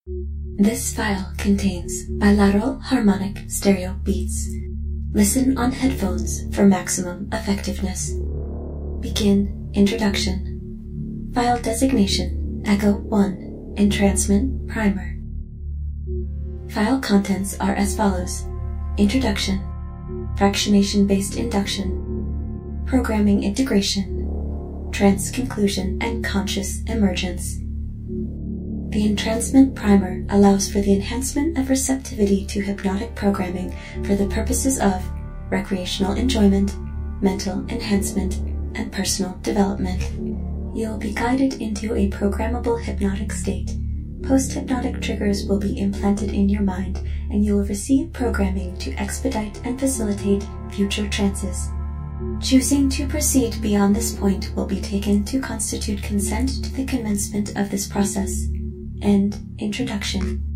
This file contains bilateral harmonic stereo beats. Listen on headphones for maximum effectiveness. Begin introduction. File designation Echo 1 Entrancement Primer. File contents are as follows: Introduction, Fractionation-based induction, Programming integration, Trance conclusion and conscious emergence. The Entrancement Primer allows for the enhancement of receptivity to hypnotic programming for the purposes of recreational enjoyment, mental enhancement, and personal development. You'll be guided into a programmable hypnotic state. Post-hypnotic triggers will be implanted in your mind, and you will receive programming to expedite and facilitate future trances. Choosing to proceed beyond this point will be taken to constitute consent to the commencement of this process. End introduction.